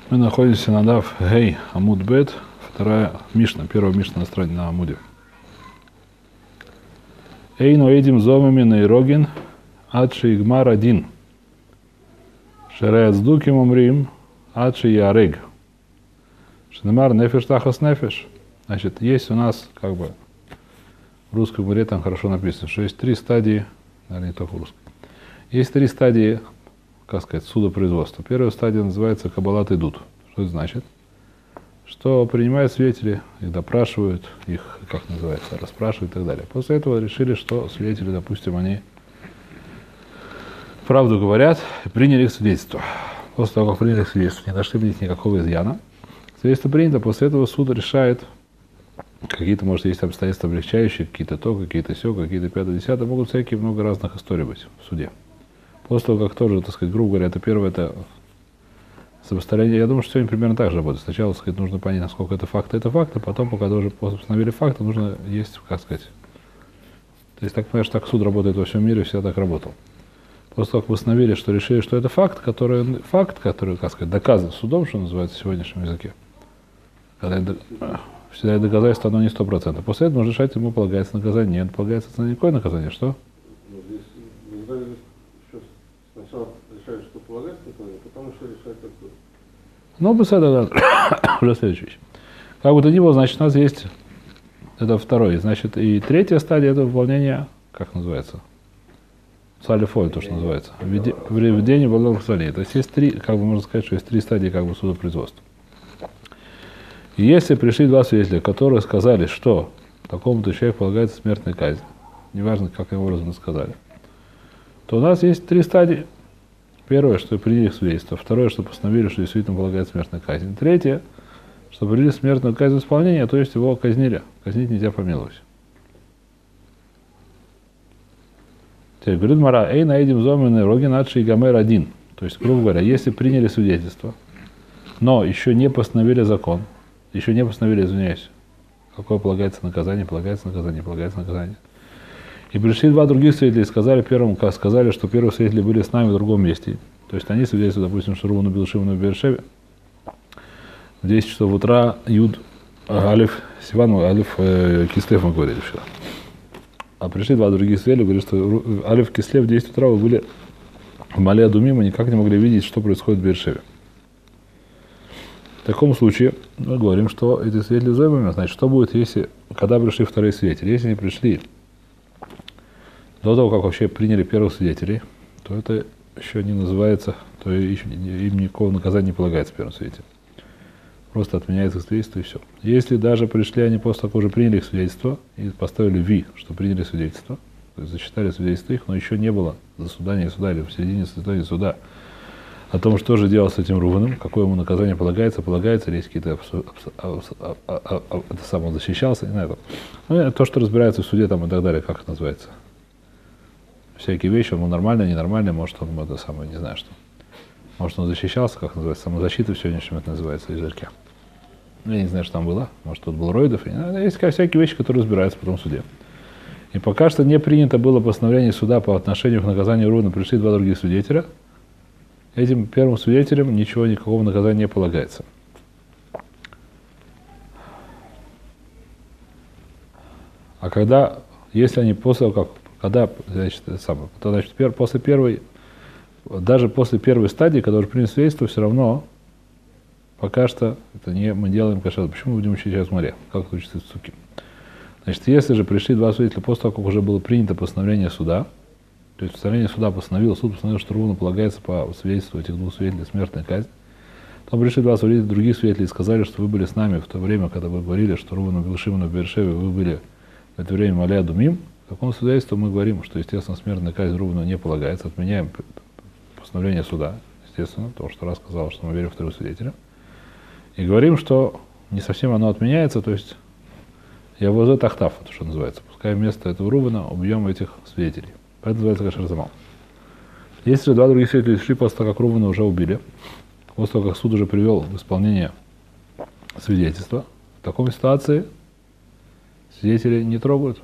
Мы находимся на Дав Гей Амуд Бет, вторая Мишна, первая Мишна на странице на Амуде. Эйну эдим зомами нейрогин адши игмар один. Шереет сдуким умрим адши ярег. Шнемар нефеш тахас нефеш. Значит, есть у нас, как бы, в русском говоре там хорошо написано, что есть три стадии, наверное, не только в русском. Есть три стадии, как сказать, судопроизводства. Первая стадия называется каббалат идут. Что это значит? Что принимают свидетели, их допрашивают, их, как называется, расспрашивают и так далее. После этого решили, что свидетели, допустим, они правду говорят, и приняли их свидетельство. После того, как приняли их свидетельство, не нашли в них никакого изъяна. Свидетельство принято, после этого суд решает, какие-то, может, есть обстоятельства облегчающие, какие-то то, какие-то сё, какие-то пятое, десятое, могут всякие много разных историй быть в суде. После того, как тоже, так сказать, грубо говоря, это первое, это сопоставление. Я думаю, что сегодня примерно так же работает. Сначала, так сказать, нужно понять, насколько это факт, а потом, пока уже установили факты, нужно есть, как сказать. То есть, так понимаешь, так суд работает во всем мире, всегда так работал. После того, как установили, что решили, что это факт, который, как сказать, доказан судом, что называется в сегодняшнем языке. Когда всегда доказательство, оно не 100%. После этого нужно решать, ему полагается наказание. Нет, полагается никакое наказание. Что? Сначала решают, что полагается наказание, потом еще решают, как будет. Ну, да, уже следующая вещь. Как бы то ни было, значит, у нас есть, это второй, значит, и третья стадия, это выполнение, как называется? Салифоль, то, что называется. Введение в благословение. То есть есть три, как бы можно сказать, что есть три стадии, как бы, судопроизводства. И если пришли два свидетеля, которые сказали, что такому-то человеку полагается смертная казнь, неважно, каким образом сказали, то у нас есть три стадии. Первое, что приняли свидетельство. Второе, что постановили, что действительно полагается смертная казнь. Третье, что привели смертную казнь в исполнение, то есть его казнили. Казнить нельзя помиловать. Теперь говорит Мара, эй, наедем зоменный рогин адши и гамер один. То есть, грубо говоря, если приняли свидетельство, но еще не постановили закон, еще не постановили, извиняюсь, какое полагается наказание, полагается наказание, полагается наказание. И пришли два других свидетелей и сказали первому, сказали, что первые свидетели были с нами в другом месте. То есть они свидетельствуют, допустим, что Руван убил Шимона в Бершеве в 10 часов утра, Юд, Алиф, Сиван, Алиф, Кислев, мы говорили вчера. А пришли два других свидетеля, говорят, что Алиф, Кислев в 10 утра вы были в Мале Адумим, и никак не могли видеть, что происходит в Бершеве. В таком случае мы говорим, что эти свидетели займами, значит, что будет, если, когда пришли вторые свидетели? Если они пришли до того, как вообще приняли первых свидетелей, то это еще не называется, то им никакого наказания не полагается первым свидетелям. Просто отменяется их свидетельство и все. Если даже пришли они после того, как уже приняли их свидетельство и поставили ви, что приняли свидетельство, то есть зачитали свидетельство их, но еще не было заседания суда или в середине заседания суда о том, что же делать с этим Руваном, какое ему наказание полагается, или есть какие-то это сам он защищался, не знаю. Ну, то, что разбирается в суде там и так далее, как это называется. Всякие вещи, он нормально, ненормально, может он это самое, не знаю что. Может он защищался, как называется, самозащита в сегодняшнем это называется, в языке. Я не знаю, что там было, может тут был Ройдов. Есть всякие вещи, которые разбираются потом в суде. И пока что не принято было постановление суда по отношению к наказанию Рувана, пришли два других свидетеля. Этим первым свидетелям никакого наказания не полагается. А когда, если они после того, когда, значит, даже после первой стадии, когда уже приняли свидетельство, все равно пока что это не мы делаем кашер. Почему мы будем учить сейчас в море? Как это учится в суке? Значит, если же пришли два свидетеля после того, как уже было принято постановление суда, то есть постановление суда суд постановил, что Рувану полагается по свидетельству этих двух свидетелей смертная казнь, то пришли два свидетеля, других свидетелей и сказали, что вы были с нами в то время, когда вы говорили, что Руван убил Шимона в Бершеве, вы были в это время Мале Адумим. В таком свидетельстве мы говорим, что, естественно, смертная казнь Рувану не полагается, отменяем постановление суда, естественно, потому что раз сказал, что мы верим в второго свидетеля, и говорим, что не совсем оно отменяется, то есть я возу тахтав, это что называется, пускай вместо этого Рувана убьем этих свидетелей. Это называется кашер замал. Если же два других свидетеля шли после того, как Рувана уже убили, после того, как суд уже привел в исполнение свидетельства, в такой ситуации свидетели не трогают,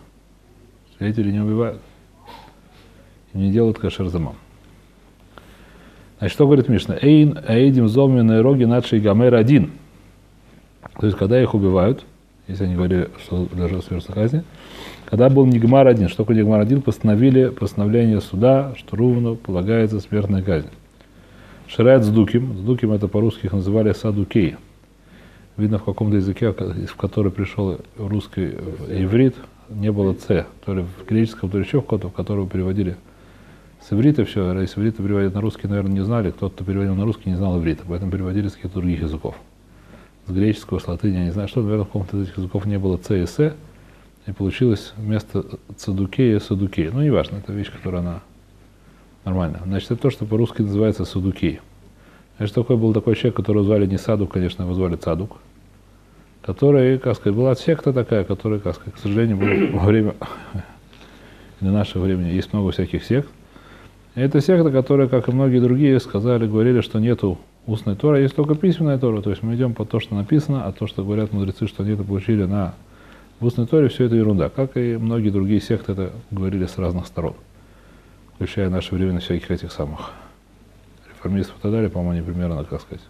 свидетели не убивают и не делают кашер замал. Значит, что говорит Мишна? Эйн, эйдим зомин роги надший гамер один. То есть, когда их убивают, если они говорили, что даже смертной казни, когда был Нигмар один, что такое Нигмар один, постановили постановление суда, что Рувну полагается смертная казнь. Ширает Сдуким. Сдуким это по-русски их называли Садукей. Видно, в каком-то языке, в который пришел русский иврит, не было «ц», то ли в греческом, то ли еще в каком-то, в которого переводили с иврита все. А если иврита переводят на русский, наверное, не знали. Кто-то, кто переводил на русский, не знал иврита, поэтому переводили с каких-то других языков. С греческого, с латыни, я не знаю, что, наверное, в каком-то из этих языков не было «ц» и «с», и получилось вместо «цадукея» «садукей». Ну, неважно, это вещь, которая она нормальная. Значит, это то, что по-русски называется «садукей». Значит, был такой человек, которого звали не Садук, конечно, его звали Цадук, который, как сказать, была секта такая, которая, как сказать, к сожалению, была во время, и на наше время есть много всяких сект. И это секта, которая, как и многие другие, говорили, что нету устной Торы, есть только письменная Тора. То есть мы идем по то, что написано, а то, что говорят мудрецы, что они это получили на устной Торе, все это ерунда. Как и многие другие секты это говорили с разных сторон, включая наше время на всяких этих самых реформистов и так далее, по-моему, они примерно, как сказать,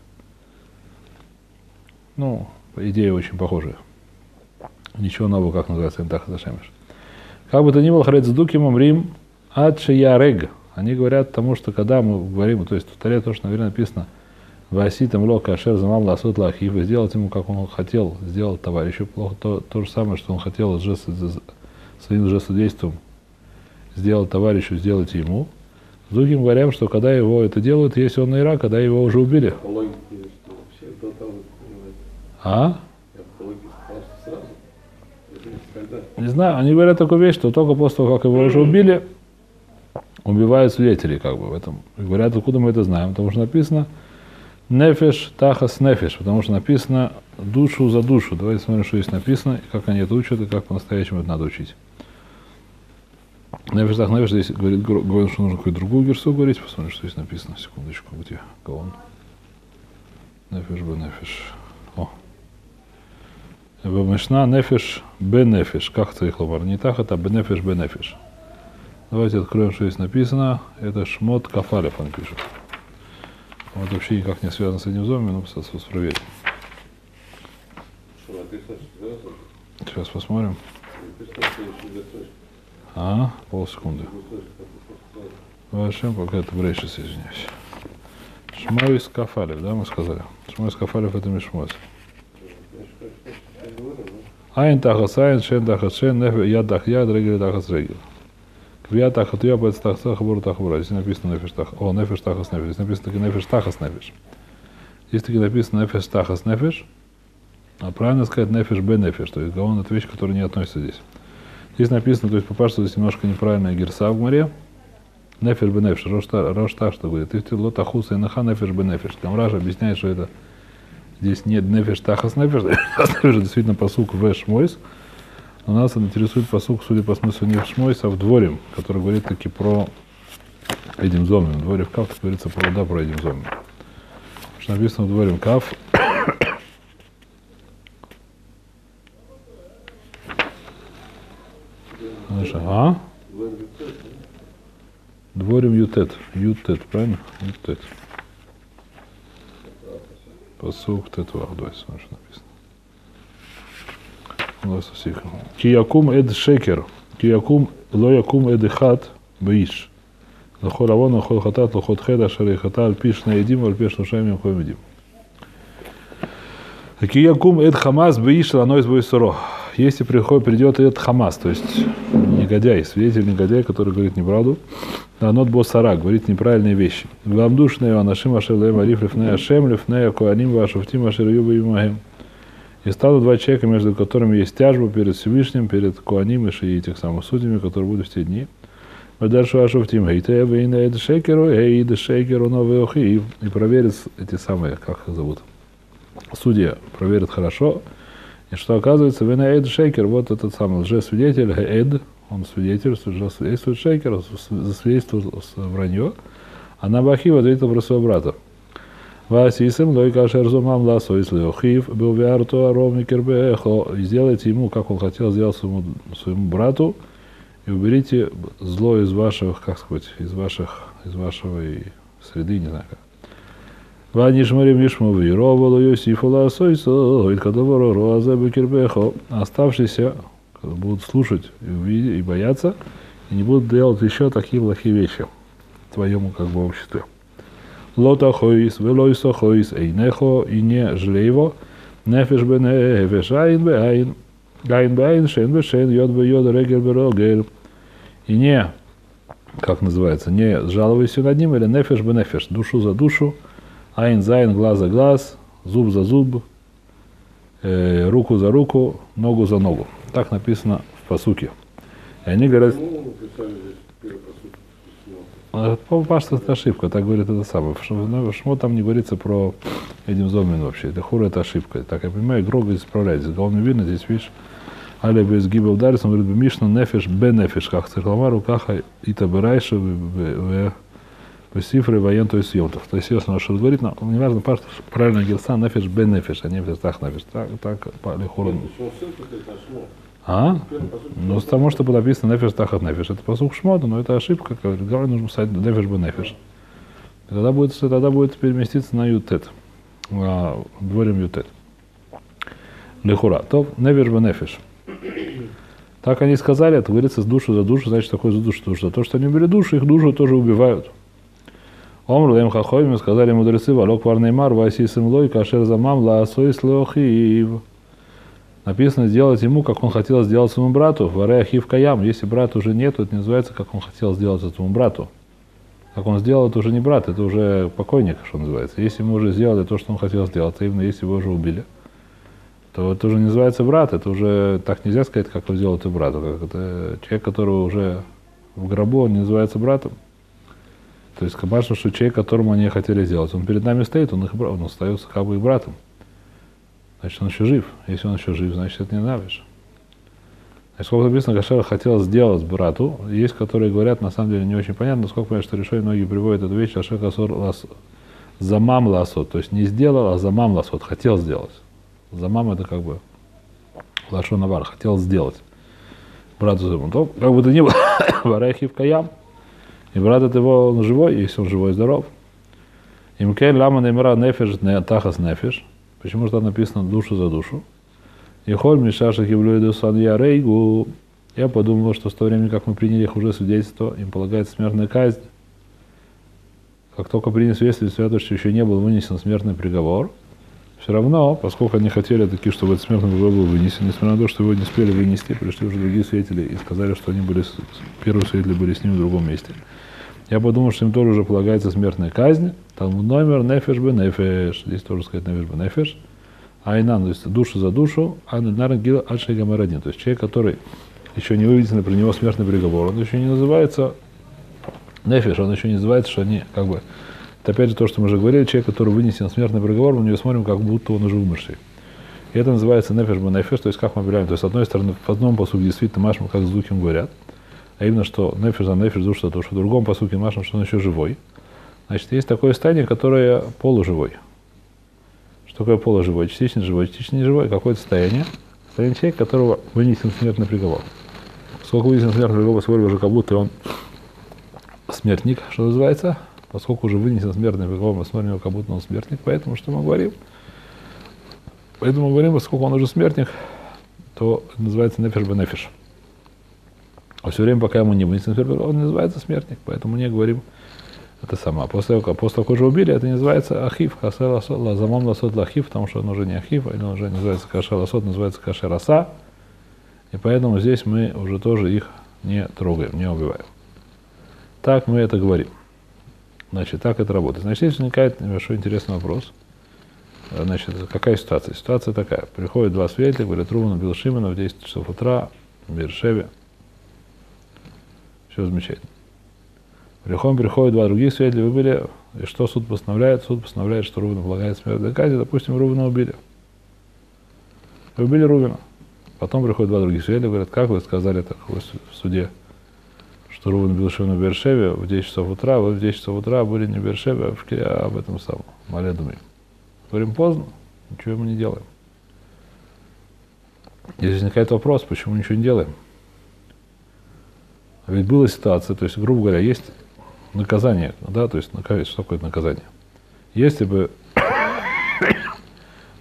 ну, идеи очень похожие. Ничего нового, как называется, Интах Зашемиш. Как бы то ни было, Харецдукимом Рим Ачиярег. Они говорят тому, что когда мы говорим, то есть в Торе то, что, наверное, написано Васитам Лока Ашер Замам Ласут Лахив, и сделать ему, как он хотел сделать товарищу, плохо то же самое, что он хотел своим лжесвидетельством сделать товарищу, сделать ему. С другим говорим, что когда его это делают, если он наира, когда его уже убили. А? Не знаю, они говорят такую вещь, что только после того, как его уже убили, убивают свидетелей, как бы в этом. И говорят, откуда мы это знаем, потому что написано нефеш тахас нефеш, потому что написано душу за душу. Давайте смотрим, что здесь написано, и как они это учат, и как по-настоящему это надо учить. Нефеш тах нефеш, здесь говорит, что нужно какую-то другую герсу говорить, посмотрим, что здесь написано, секундочку, где гаон. Нефеш бе нефеш. О. Мишна нефеш бе нефеш. Как это их ломар? Не так, это бе нефеш бе нефеш. Давайте откроем, что здесь написано. Это Шмот Кафалев, он пишет. Вот вообще никак не связано с этим зомби, но проверим. Сейчас посмотрим. Полсекунды. Вашем, пока это брейшис, извиняюсь. Шмойс Кафалев, да, мы сказали? Шмойс Кафалев это Мишмос. Айн тахас айн, шен тахас шен, яд тах яд, регель тахас регель. Квия тахат я, бэц тахас хабур тахбура. Здесь написано нефеш тахас. О, нефеш тахас нефеш. Здесь написано таки нефеш тахас нефеш. Здесь таки написано нефеш тахас нефеш. А правильно сказать нефеш бе нефеш. То есть гаон это вещь, которая не относится здесь. Здесь написано, то есть по-пашту здесь немножко неправильная герса в море. Нефеш бе нефеш. Рош так, что говорит. Ты лот ахуса и наха нефеш бе нефеш. Камраш объясняет, что это здесь нет нефеш тахас нефеш. Действительно посук в шмойс. Но нас интересует посук, судя по смыслу, не в шмойс, а в дворе, который говорит таки про Эдим Зомим. В дворе в Кав говорится про Эдим Зомим. Что написано в дворе в Кав. Дворим Ютет. Ютет, правильно? Ютет. Посук Тетвах. Давай смотрим, что написано. Киякум эд шекер, киякум лоякум эд хат бейш. Лохоравон, лохол хатат, лохот хеда, шарей хатат, пиш на едим, альпеш нушаем, хом едим. Киякум эд хамас бейш, ланой сбой суро. Если придет эд хамас, то есть негодяй, свидетель негодяй, который говорит неправду, ланот босара, говорит неправильные вещи. Гламдушные анашим ашер лэм ариф лифнэ ашем, лифнэ коаним вашуфтим ашер юба юмахем. И станут два человека, между которыми есть тяжба перед Всевышним, перед Коаним и этих самых судьями, которые будут в те дни. И проверят эти самые, как их зовут, судья проверят хорошо. И что оказывается, вейна шейкер, вот этот самый лжесвидетель, эд, он свидетельствует шейкер, засвидетельствовал вранье, а на Бахива ответил про своего брата. Васисим лойка шерзумам ласо из леохив был вярту аровни кербехо. И сделайте ему, как он хотел сделать своему брату, и уберите зло из ваших, как сказать, из вашего среды, не знаю как. Ванишмарим Нишму Вировалу Йосифула Сойсо, Илькадоворо Роазе Бекирбехо. Оставшиеся будут слушать и бояться, и не будут делать еще такие плохие вещи в твоем как бы обществе. Лота хоис, велойсо хоис, эйнехо, и не жалей его, нефеш бе нефеш, айн бе айн, гайн бе айн, шен бе шен, йод бе йод, регель бе рогель. И не, как называется, не жалуйся над ним, или нефеш бе нефеш, душу за душу, айн за айн, глаз за глаз, зуб за зуб, руку за руку, ногу за ногу. Так написано в пасуке. И они говорят... Пашта это ошибка, так говорит это самое. В Шмо там не говорится про Эдим Зомин вообще. Это хур, это ошибка. Так я понимаю, Грога исправляется. Главное видно, здесь видишь, Аля без гиба ударится, он говорит, Мишна нефиш бе нефиш, как циркламару, каха и табирайша в цифры воен, то есть йомтов. То есть, если он что говорит, но неважно, Пашта правильно герса нефиш бе нефиш, а не так нефиш. Так, по лихуру. А? Ну, потому что было написано нефиш тахат нефиш. Это посух Шмота, но это ошибка. Главное, нужно писать нефиш бы нефиш. Тогда будет переместиться на ютет. Дворим ютет. Лехура. То нефиш бы нефиш. Так они сказали, это говорится с душу за душу, значит, такое за душу. Потому что то, что они убили душу, их душу тоже убивают. Омру лем хахоим, сказали мудрецы, валок варнеймар, васи сымлой, кашер замам, лаасой слохив. Написано сделать ему, как он хотел сделать своему брату, вареахив каям. Если брата уже нет, то это не называется, как он хотел сделать этому брату. Как он сделал, это уже не брат, это уже покойник, что называется. Если мы уже сделали то, что он хотел сделать, а именно если его уже убили, то это уже не называется брат, это уже так нельзя сказать, как он сделал это брату. Это человек, которого уже в гробу, он не называется братом. То есть, конечно, что человек, которому они хотели сделать, он перед нами стоит, он остается как бы их братом. Значит, он еще жив. Если он еще жив, значит, это не навиш. Значит, сколько написано, Кашер хотел сделать брату, есть, которые говорят, на самом деле, не очень понятно, сколько понятно, что решой многие приводят эту вещь, Кашер Касор замам ласот, то есть не сделал, а замам ласот, хотел сделать. Замам это как бы лашон авар, хотел сделать брату замам. То, как бы то ни было, варехив каям, и брат от его, он живой, если он живой и здоров. Имкель лама немера нефеш тахас нефеш. Почему же там написано душу за душу? И холь мишаша хивлюиду сан я рейгу. Я подумал, что с того времени, как мы приняли их уже свидетельство, им полагается смертная казнь. Как только приняли свидетельство, что еще не был вынесен смертный приговор, все равно, поскольку они хотели такие, чтобы этот смертный приговор был вынесен, несмотря на то, что его не успели вынести, пришли уже другие свидетели и сказали, что они были, первые свидетели были с ним в другом месте. Я подумал, что им тоже уже полагается смертная казнь. Там номер нефеш бе нефеш. Здесь тоже сказать нефеш бе нефеш. Айнан, то есть душу за душу, а нарангил ачейгамарадин. То есть человек, который еще не выведен при него смертный приговор, он еще не называется нефеш, он еще не называется, что они как бы... Это опять же то, что мы уже говорили, человек, который вынесен смертный приговор, мы на него смотрим, как будто он уже умерший. И это называется нефеш бе нефеш, то есть как мы определяем. То есть с одной стороны, в одном посуде действительно машем, как с Духим говорят, а именно, что нефеш за нефеш, душа за душу. В другом посуке машем, что он еще живой. Значит, есть такое состояние, которое полуживой. Что такое полуживой? Частично живой, частично неживой. Какое-то состояние. Состояние человека, которого вынесен смертный приговор. Поскольку вынесен смертный приговор, смотрим уже, как будто он смертник, что называется. Поскольку уже вынесен смертный приговор, мы смотрим, как будто он смертник. Поэтому что мы говорим? Поэтому мы говорим, поскольку он уже смертник, то это называется нефеш бе нефеш. А все время, пока ему не вынесен смертный приговор, он не называется смертник. Поэтому не говорим это сама. После того, как уже убили, это не называется ахив, кашер ласот, замам ласот лахив, потому что он уже не ахив, он уже называется кашер ласот, называется кашер аса. И поэтому здесь мы уже тоже их не трогаем, не убиваем. Так мы это говорим. Значит, так это работает. Значит, здесь возникает небольшой интересный вопрос. Значит, какая ситуация? Ситуация такая. Приходят два свидетеля, говорят, Рувен убил Шимона в 10 часов утра в Бершеве. Все замечательно. Приходят два других свидетеля, выбили, и что суд постановляет? Суд постановляет, что Рувену полагает смертная казнь, допустим, Рувена убили. Убили Рувена. Потом приходят два других свидетеля, говорят, как вы сказали так в суде, что Рувен убил Шимона в Бершеве в 10 часов утра, вы в 10 часов утра были не в Бершеве, а в этом самом, Мале-Адуме. Говорим, поздно, ничего мы не делаем. Здесь возникает вопрос, почему ничего не делаем. Ведь была ситуация, то есть, грубо говоря, есть наказание, да, то есть, что такое наказание? Если бы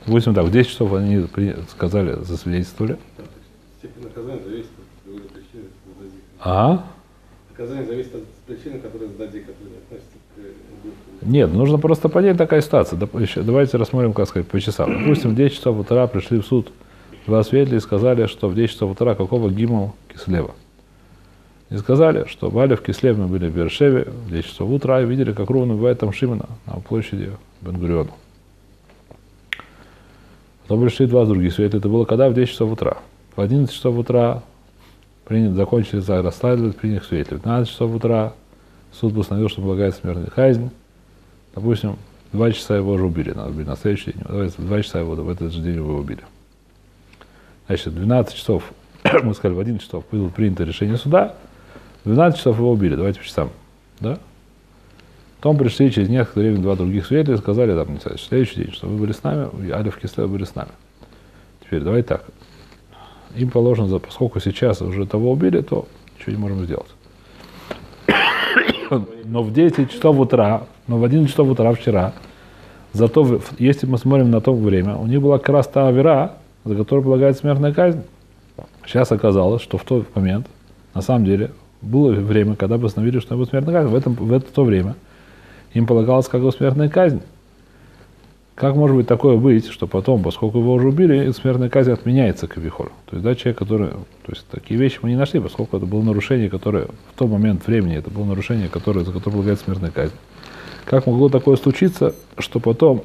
Допустим, так, в 10 часов они сказали, засвидетельствовали. Степень наказания зависит от другой причины, сдадзи. А? Наказание зависит от причины, которая сдадзи, которая не относится к индусу. Нет, нужно просто понять такая ситуация. Давайте рассмотрим, как сказать, по часам. Допустим, в 10 часов утра пришли в суд два свидетеля и сказали, что в 10 часов утра какого гимал Кислева. И сказали, что в Алев Кислев мы были в Бершеве в 10 часов утра и видели, как ровно бывает там Шимона на площади Бен-Гуриона. Потом пришли два других свидетеля. Это было когда? В 10 часов утра. В 11 часов утра закончили расследовать, приняли свидетелей. В 12 часов утра суд постановил, что полагает смертная казнь. Допустим, в 2 часа его уже убили. Надо убить на следующий день. Давайте в 2 часа его в этот же день его убили. Значит, в 12 часов, мы сказали, в 11 часов было принято решение суда. В 12 часов его убили. Давайте по часам. Да? Потом пришли через некоторое время два других свидетеля и сказали, там, не знаю, в следующий день, что вы были с нами, и Алев Кислев были с нами. Теперь давайте так. Им положено, поскольку сейчас уже того убили, то ничего не можем сделать. Но в 10 часов утра, но в 11 часов утра вчера, зато, если мы смотрим на то время, у них была как раз та авера, за которую полагается смертная казнь. Сейчас оказалось, что в тот момент, на самом деле, было время, когда постановили, что будет смертная казнь. В это то время им полагалась как бы смертная казнь. Как может быть такое быть, что потом, поскольку его уже убили, смертная казнь отменяется кавихор? То есть, да, человек, который... То есть, такие вещи мы не нашли, поскольку это было нарушение, которое в тот момент времени, это было нарушение, за которое полагается смертная казнь. Как могло такое случиться, что потом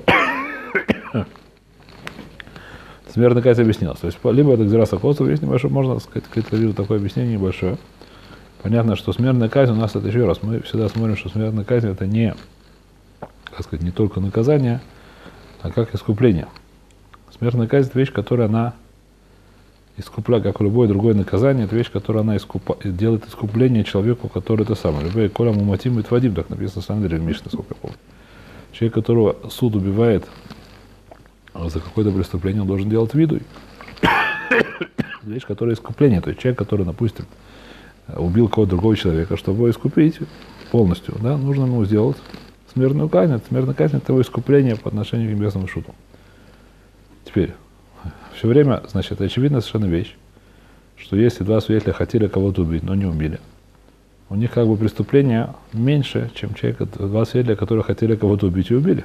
смертная казнь объяснилась? То есть, либо это Гзираса Косов, есть небольшое, можно сказать, какое-то такое объяснение небольшое. Понятно, что смертная казнь у нас, это еще раз, мы всегда смотрим, что смертная казнь это не, так сказать, не только наказание, а как искупление. Смертная казнь это вещь, которая она искупляет, как любое другое наказание, это вещь, которая она делает искупление человеку, который это самое. Любой коля муматим и твадим, так написано в самом деле в Мишне, насколько я помню. Человек, которого суд убивает за какое-то преступление, он должен делать виду. Вещь, которая искупление, то есть человек, который, допустим, убил кого-то другого человека, чтобы его искупить полностью, да, нужно ему сделать смертную казнь. Смертная казнь – это его искупление по отношению к небесному шуту. Теперь, все время, значит, очевидна совершенно вещь, что если два свидетеля хотели кого-то убить, но не убили, у них как бы преступление меньше, чем два свидетеля, которые хотели кого-то убить и убили.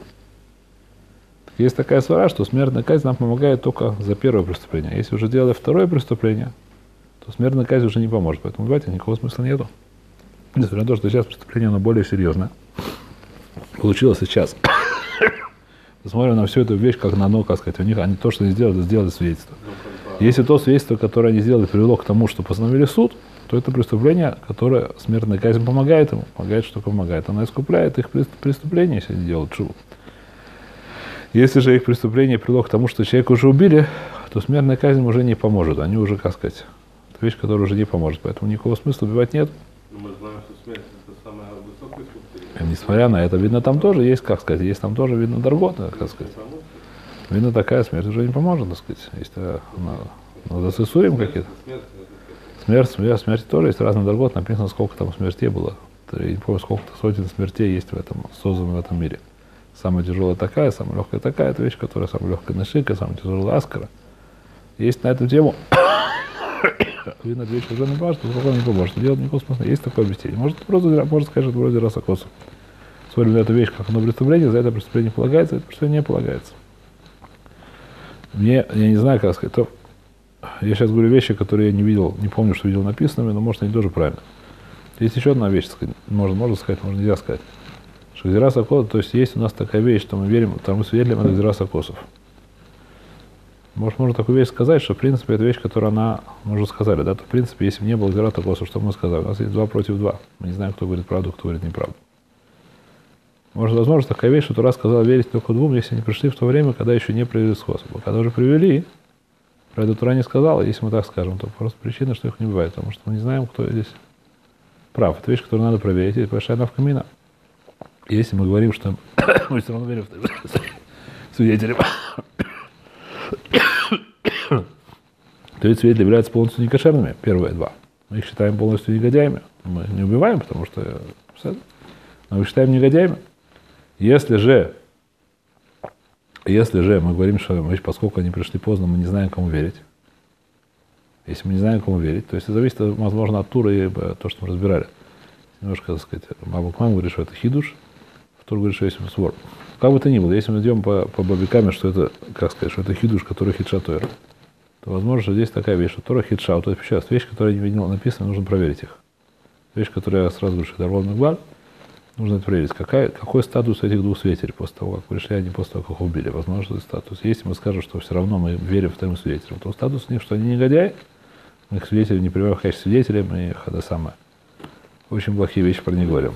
Так есть такая свара, что смертная казнь нам помогает только за первое преступление. Если уже делали второе преступление, то смертная казнь уже не поможет. Поэтому убивать никакого смысла нету. Несмотря на то, что сейчас преступление оно более серьезное. Получилось сейчас. Смотрим на всю эту вещь, как на одно, как сказать, у них они то, что они сделали свидетельство. Если то свидетельство, которое они сделали, привело к тому, что постановили суд, то это преступление, которое смертная казнь помогает ему. Помогает, что помогает. Она искупляет их преступления, если они делают шубу. Если же их преступление привело к тому, что человека уже убили, то смертная казнь уже не поможет. Они уже, как сказать, это вещь, которая уже не поможет. Поэтому никакого смысла убивать нет. Но мы знаем, что смерть это самое высокое искупление. Несмотря на это, видно, там тоже есть, как сказать, есть там тоже, видно, даргота, как сказать. Видно, такая смерть уже не поможет, так сказать. Есть засысуем какие-то. Смерть тоже есть разный даргот, написано, сколько там смертей было. Я не помню, сколько-то сотен смертей есть в этом, создано в этом мире. Самая тяжелая такая, самая легкая такая, это вещь, которая самая легкая нашика, самая тяжелая аскара. Есть на эту тему. Видно, вещь уже не важно, но не поможет. Делать никакого смысла. Есть такое объяснение. Может сказать, что это вроде Расакосов. Смотрим на эту вещь, как оно преступление, за это преступление полагается, за это преступление не полагается. Я не знаю, как сказать. Я сейчас говорю вещи, которые я не видел, не помню, что видел написанными, но может они тоже правильно. Есть еще одна вещь, можно сказать, можно нельзя сказать. Что Гзираса Косов, то есть есть у нас такая вещь, что мы верим, там мы свидетелям это Гзираса Косов. Может, можно такую вещь сказать, что в принципе это вещь, которую она, мы уже сказали, да, то в принципе, если бы не было Гзираса Косов, что мы сказали? У нас есть 2 против 2. Мы не знаем, кто говорит правду, кто говорит неправду. Может, возможно, такая вещь, что Тура сказала верить только 2, если они пришли в то время, когда еще не привели способа. Когда уже привели, про это Тура не сказала, если мы так скажем, то просто причина, что их не бывает, потому что мы не знаем, кто здесь прав. Это вещь, которую надо проверить, это большая навкамина. Если мы говорим, что мы все равно верим в свидетелям, то эти свидетели являются полностью некошерными, первые 2. Мы их считаем полностью негодяями. Мы не убиваем, потому что мы их считаем негодяями. Если же Если же мы говорим, что поскольку они пришли поздно, мы не знаем, кому верить. Если мы не знаем, кому верить, то есть это зависит, возможно, от тура и то, что мы разбирали. Немножко, так сказать, Бабакман говорит, что это хидуш, Тур говорит, что есть свор. Как бы то ни было, если мы идем по Бабикаме, что это, как сказать, что это хидуш, который хидша Тора, то возможно, что здесь такая вещь, что Тора хидша, вот это сейчас вещь, которая не видела написано, нужно проверить их. Вещь, которую я сразу говорю, что это Ровный Гваль, нужно это проверить. Какой статус этих двух свидетелей после того, как пришли, а не после того, как их убили? Возможно, что это статус. Если мы скажем, что все равно мы верим вторым свидетелям, то статус у них, что они негодяи, мы их свидетелей не принимаем в качестве свидетелей, мы их это самое. Очень плохие вещи про них говорим.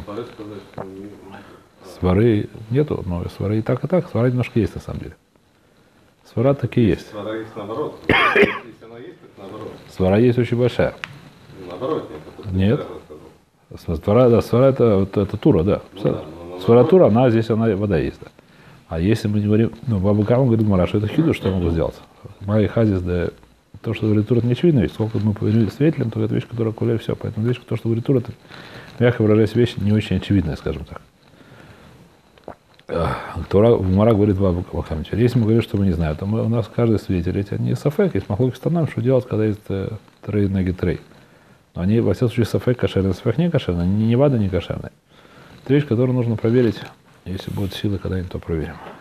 Свары нету, но свары и так, свара немножко есть на самом деле. Свара такие есть. Свара есть наоборот. Если она есть, так наоборот. Свара есть очень большая. Наоборот, нет. Свара, да, свара это тура, да. Свара тура, она вода есть, да. А если мы не говорим, Баба Кама говорит, Мара, что это хидуш, что я могу сделать? Май хазис, да, то, что говорит тура, это не очевидная вещь. Сколько мы поверили свидетелям, то это вещь, которая куляет все. Поэтому вещь, то, что говорит тура, это, мягко выражаясь, вещь не очень очевидная, скажем так. Тора Мара говорит Баба Кама. Теперь, если мы говорим, что мы не знаем, то у нас каждый свидетель, эти они сафек, есть махлоки станам, что делать, когда есть трей на гитрей. Но они, во всяком случае, сафек кошерный, сафек не кошерный, ни вада не кошерный. Это вещь, которую нужно проверить, если будут силы, когда-нибудь то проверим.